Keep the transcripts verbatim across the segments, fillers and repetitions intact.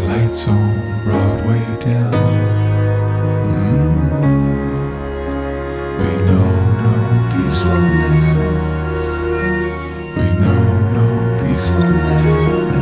lights on Broadway dim. Mm. We know no peacefulness. We know no peacefulness.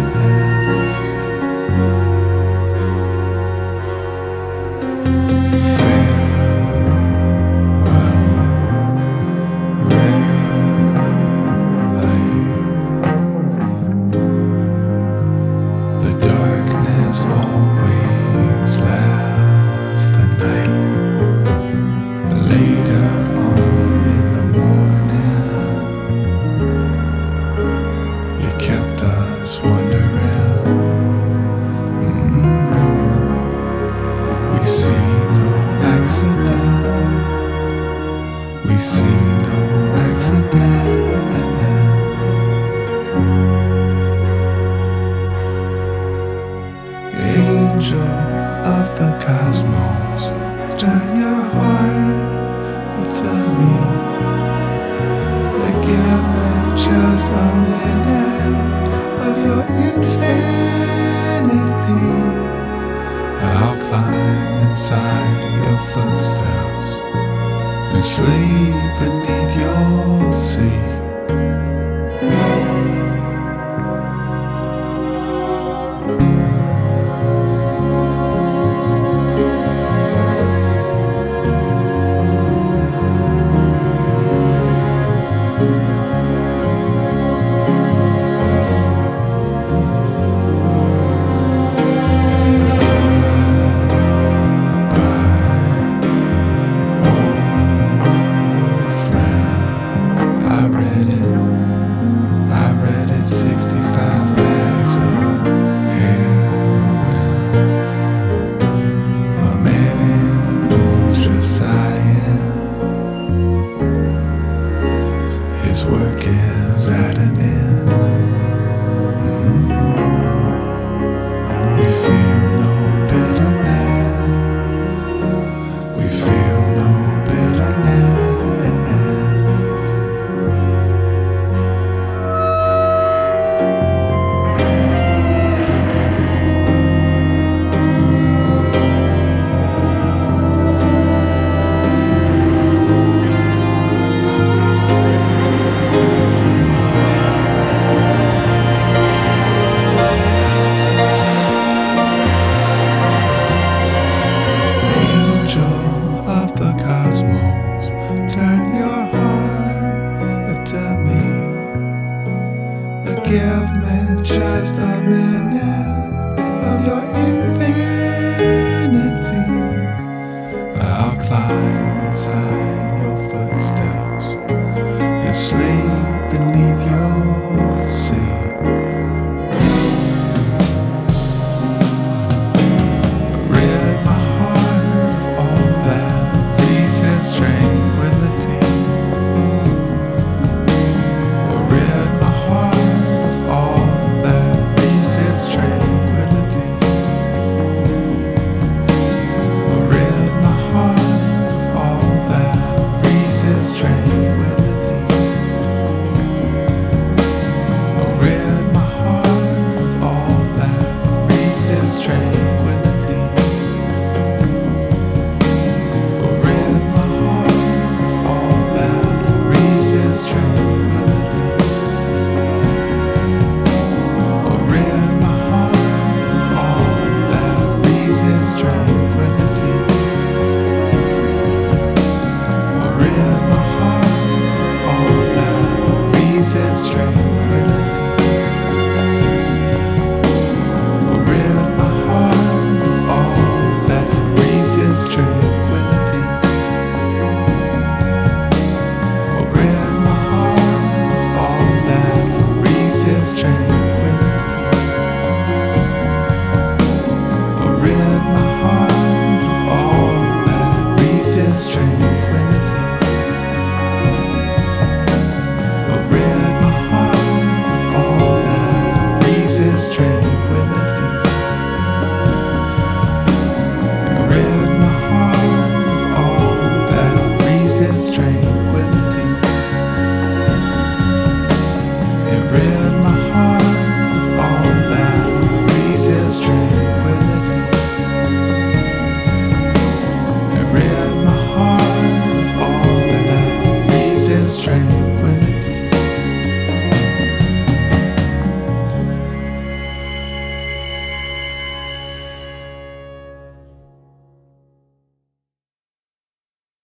We see no accident. Angel of the cosmos, turn your heart to me. Give me just a minute of your infinity. I'll climb inside your footsteps and sleep beneath your sea. His work is at an end. We feel no bitterness. We feel no bitterness. Give me just a minute of your infinity. I'll climb inside